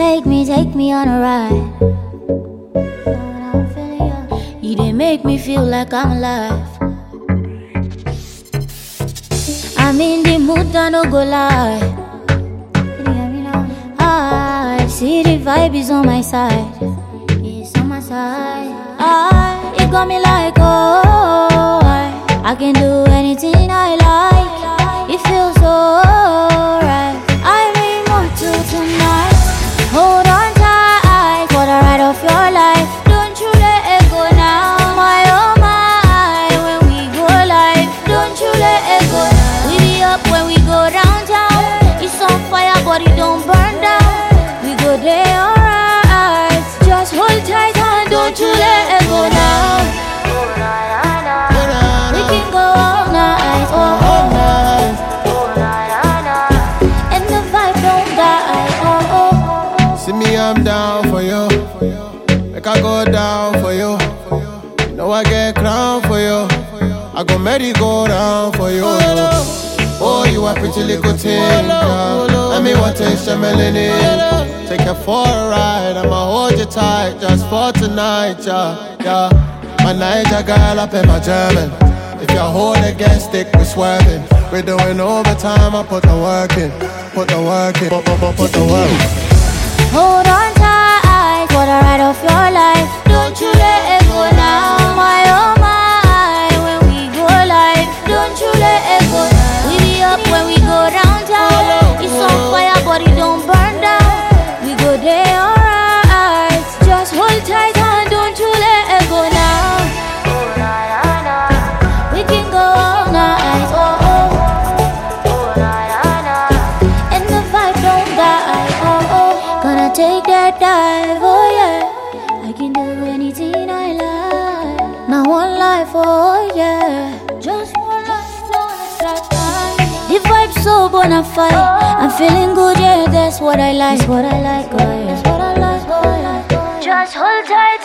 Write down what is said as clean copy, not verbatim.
take me on a ride. You didn't make me feel like I'm alive. I'm in the mood, I no go lie. I see the vibe is on my side. It's on my side. It got me like, oh, I can do anything I like. It feels so right. I need more till tonight. Hold on tight for the ride of your life. Don't you let it go now. My oh my, when we go live. Don't you let it go now. We be up when we go downtown. It's on fire but it don't burn down. We go there alright. Just hold tight and don't you let it go now. We can go all night, all night. And the vibe don't die, See me, I'm down for you. Make I go down for you. You know I get crown for you. I go merry go down for you. Oh, you a pretty little thing, girl. Let me want to taste your melanin. Take you for a ride, I'ma hold you tight just for tonight, yeah. My Niger girl up in my German. If you hold against it, we swerving. We're doing overtime, I put the work in. Put the work in, put the work in. Hold on tight for the ride of your life. Don't you let it go now. My oh my, when we go live. Don't you let it go now. We be up when we go downtown. It's on fire but it don't burn down. We go there alright. Just hold tight and don't you let it go now. We can go all night, and the vibe don't die, Gonna take that dive, oh yeah. I can do anything I like. Now one life, oh yeah. Just one life, no extra time. The vibe's so bona fide. I'm feeling good, yeah, that's what I like. That's what I like, oh yeah. That's what I like, oh yeah. Just hold tight